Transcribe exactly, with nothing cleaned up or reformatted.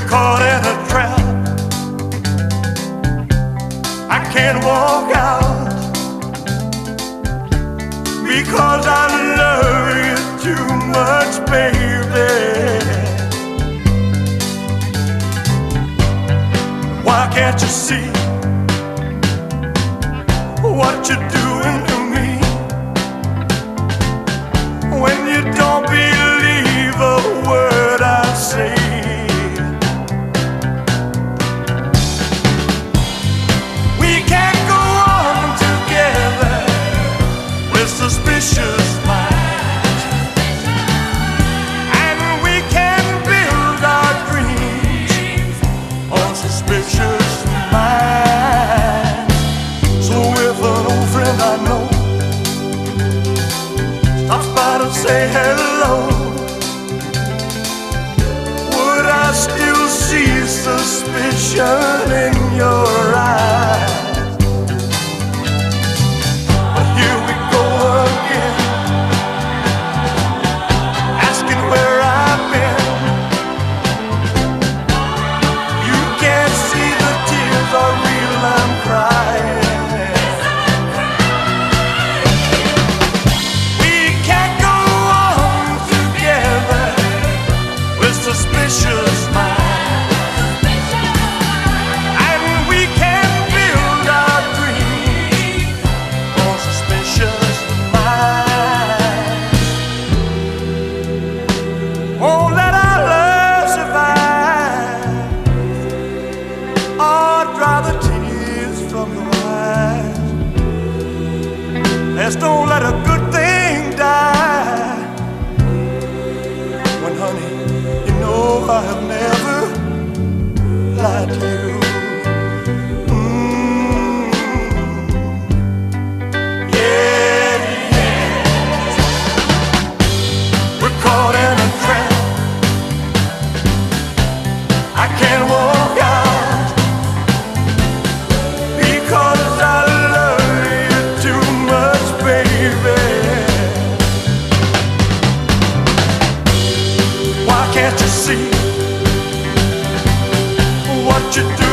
caught in a trap. I can't walk out because I love you too much, baby. Why can't you see what you're doing to me? When you don't believe a word I say, we can't go on together with suspicious minds, and we can build our dreams on suspicious minds. So if an old friend I know stops by to say hello, would I still see suspicion in your eyes? But here we go again, asking where I've been. You can't see the tears are real, I'm crying. Suspicious minds, and we can build our dreams on suspicious minds. Won't let our love survive or dry the tears from your eyes. Let's don't let a good thing die. When, honey, I have never lied to you. Mm. Yeah, yeah. We're caught in a trap. I can't walk out because I love you too much, baby. Why can't you see what you do?